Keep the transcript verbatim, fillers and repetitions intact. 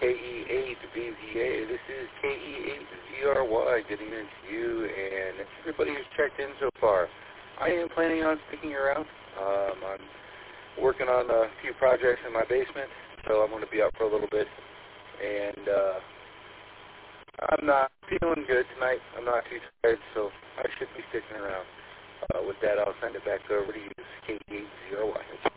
K E eight V Z A. This is K E eight Z R Y getting into you and everybody who's checked in so far. I am planning on sticking around. Um, I'm working on a few projects in my basement, so I'm going to be out for a little bit. And uh, I'm not feeling good tonight. I'm not too tired, so I should be sticking around. Uh, with that, I'll send it back over to you, K E eight Z R Y.